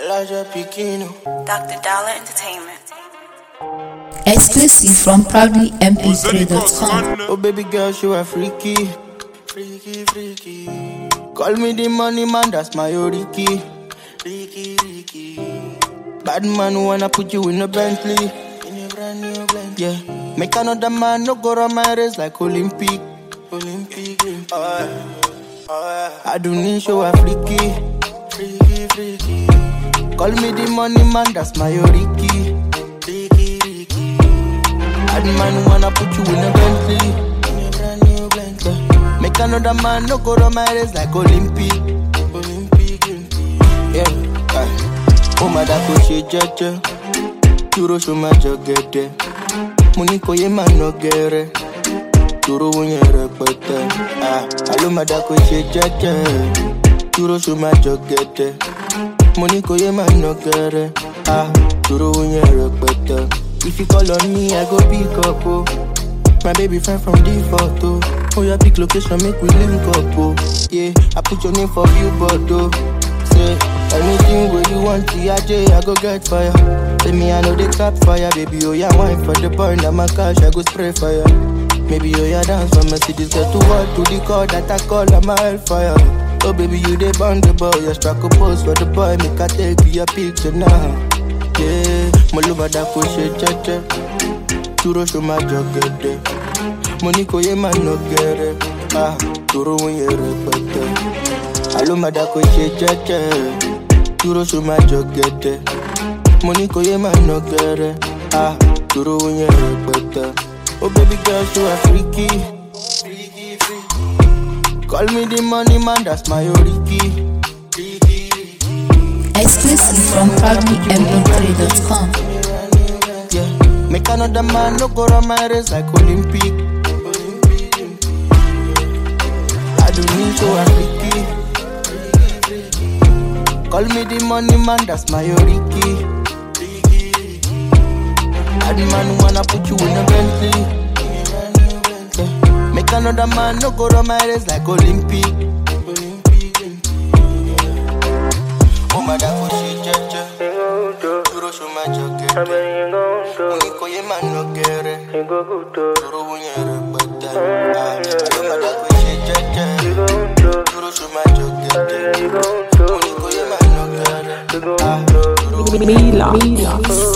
Elijah Pikino. Dr. Dollar Entertainment. Exclusive from proudlymp3.com. Oh baby girl, you are freaky. Freaky, freaky. Call me the money man, that's my Oriki. Ricky, Ricky. Bad man who wanna put you in a Bentley. In a brand new Bentley. Yeah. Make another man no go run my race like Olympic. Olympic. I do need show a freaky. Freaky, freaky. Call me the money man, that's my Oriki. Ricky, Ricky. Bad man who wanna put you in a Bentley. In a brand new Bentley. Make another man no go run my race like Olympic. Olympic. Yeah. Oh my da ko she jeje. Duro show my jogede. Money ko ye man no gere. Duro wonye repete. Alo my da ko she jeje. Duro show my jogede. Money ko ye man no gere. Duro wonye repete. If you call on me, I go pick up. Oh. My baby friend from the photo. Oh, your pick location, make we link up. Oh. Yeah, I put your name for billboard. Oh. Say, anything where you want, I go get fire. Say me, I know they clap fire. Baby, oh, yeah, wine for the burn. Now my cash, I go spray fire. Maybe, oh, yeah, dance for Mercedes. Get to work to the call that I call, I'm a hellfire. Oh, baby, you they burn the boy. You struck a pose for the boy. Make I take you a picture now. Yeah, Maluma da pushe cheche. Turo show my jogede. Money ko ye man no gere. Turo wonye repete. Aluma da pushe cheche. Turo show my jogede. Money ko ye man no gere. Turo wonye repete. Oh baby girl, you are freaky. Freaky, freaky. Call me the money man, that's my Oriki. Exclusive from proudlymp3.com. Yeah, make another man no go run my race like Olympic. I don't need so freaky. Call me the money man, that's my Oriki. Bad man wanna put you in a Bentley. Yeah, make another man no go run my race like Olympic. Oh my da pussy jeje. Duro show my jogede. Money ko ye man no gere. Duro wonye repete. Oh my da pussy jeje. Duro show my jogede. Money ko ye man no gere. Mila.